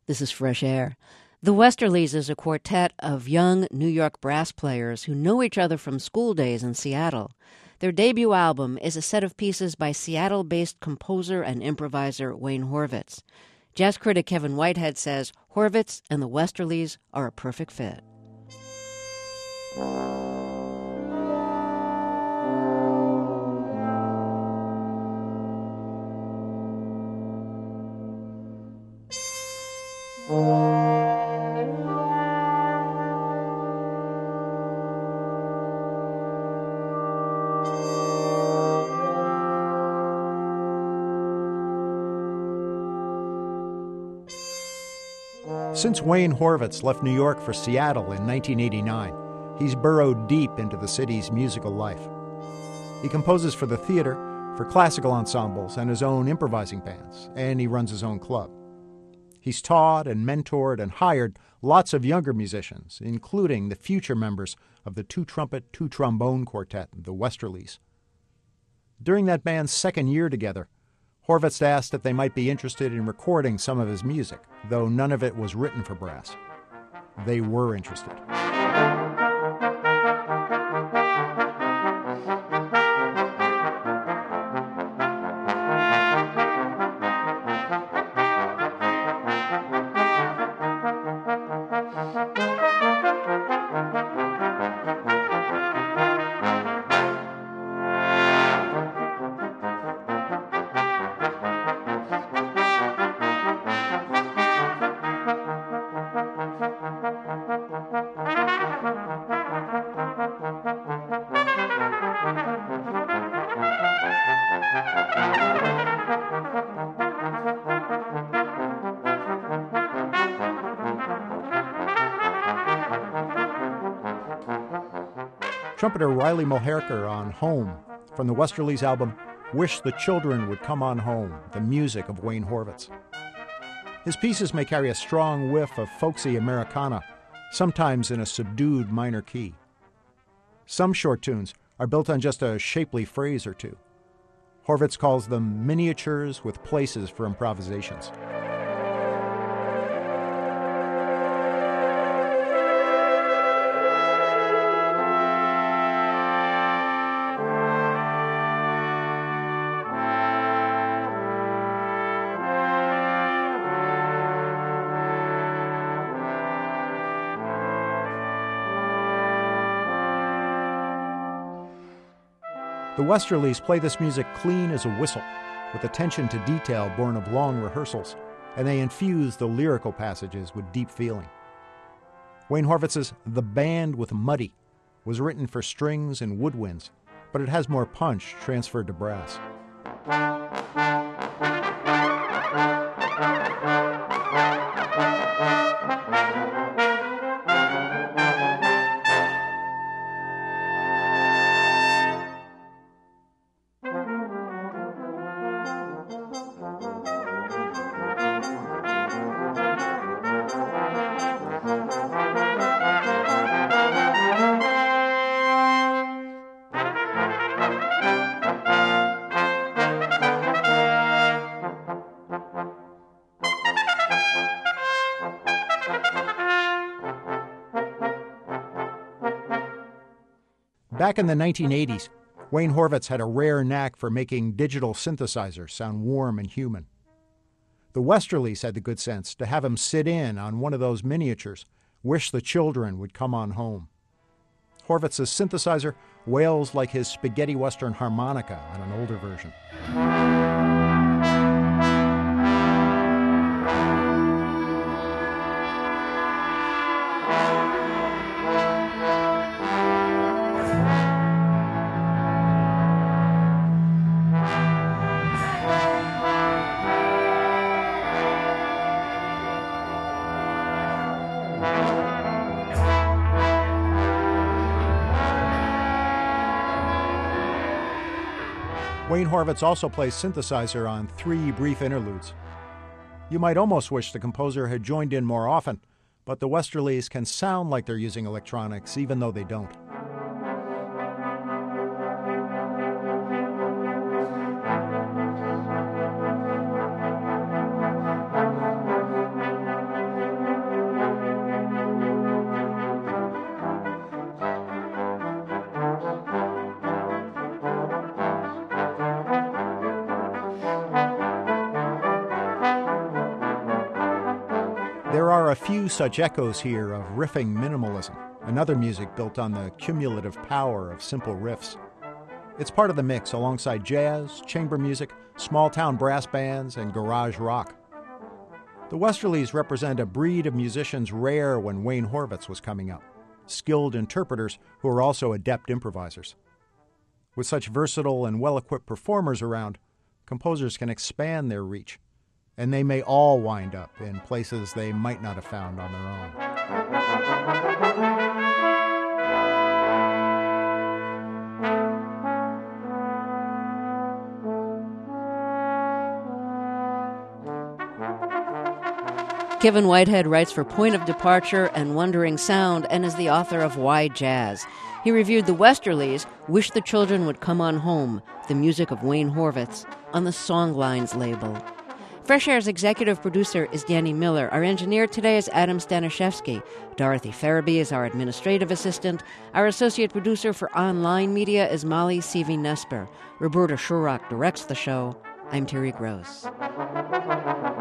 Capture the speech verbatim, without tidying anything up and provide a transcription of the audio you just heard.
This is Fresh Air. The Westerlies is a quartet of young New York brass players who know each other from school days in Seattle. Their debut album is a set of pieces by Seattle-based composer and improviser Wayne Horvitz. Jazz critic Kevin Whitehead says Horvitz and the Westerlies are a perfect fit. Since Wayne Horvitz left New York for Seattle in nineteen eighty-nine, he's burrowed deep into the city's musical life. He composes for the theater, for classical ensembles, and his own improvising bands, and he runs his own club. He's taught and mentored and hired lots of younger musicians, including the future members of the two-trumpet, two-trombone quartet, the Westerlies. During that band's second year together, Horvitz asked if they might be interested in recording some of his music, though none of it was written for brass. They were interested. Trumpeter Riley Mulherkar on Home, from the Westerlies album Wish the Children Would Come On Home, the music of Wayne Horvitz. His pieces may carry a strong whiff of folksy Americana, sometimes in a subdued minor key. Some short tunes are built on just a shapely phrase or two. Horvitz calls them miniatures with places for improvisations. The Westerlies play this music clean as a whistle, with attention to detail born of long rehearsals, and they infuse the lyrical passages with deep feeling. Wayne Horvitz's The Band with Muddy was written for strings and woodwinds, but it has more punch transferred to brass. Back in the nineteen eighties, Wayne Horvitz had a rare knack for making digital synthesizers sound warm and human. The Westerlies had the good sense to have him sit in on one of those miniatures, Wish the Children Would Come On Home. Horvitz's synthesizer wails like his spaghetti western harmonica on an older version. Wayne Horvitz also plays synthesizer on three brief interludes. You might almost wish the composer had joined in more often, but the Westerlies can sound like they're using electronics even though they don't. There are a few such echoes here of riffing minimalism, another music built on the cumulative power of simple riffs. It's part of the mix alongside jazz, chamber music, small-town brass bands, and garage rock. The Westerlies represent a breed of musicians rare when Wayne Horvitz was coming up, skilled interpreters who are also adept improvisers. With such versatile and well-equipped performers around, composers can expand their reach, and they may all wind up in places they might not have found on their own. Kevin Whitehead writes for Point of Departure and Wandering Sound and is the author of Why Jazz. He reviewed the Westerlies' Wish the Children Would Come On Home, the music of Wayne Horvitz, on the Songlines label. Fresh Air's executive producer is Danny Miller. Our engineer today is Adam Staniszewski. Dorothy Farabee is our administrative assistant. Our associate producer for online media is Molly Seavey-Nesper. Roberta Shurrock directs the show. I'm Terry Gross.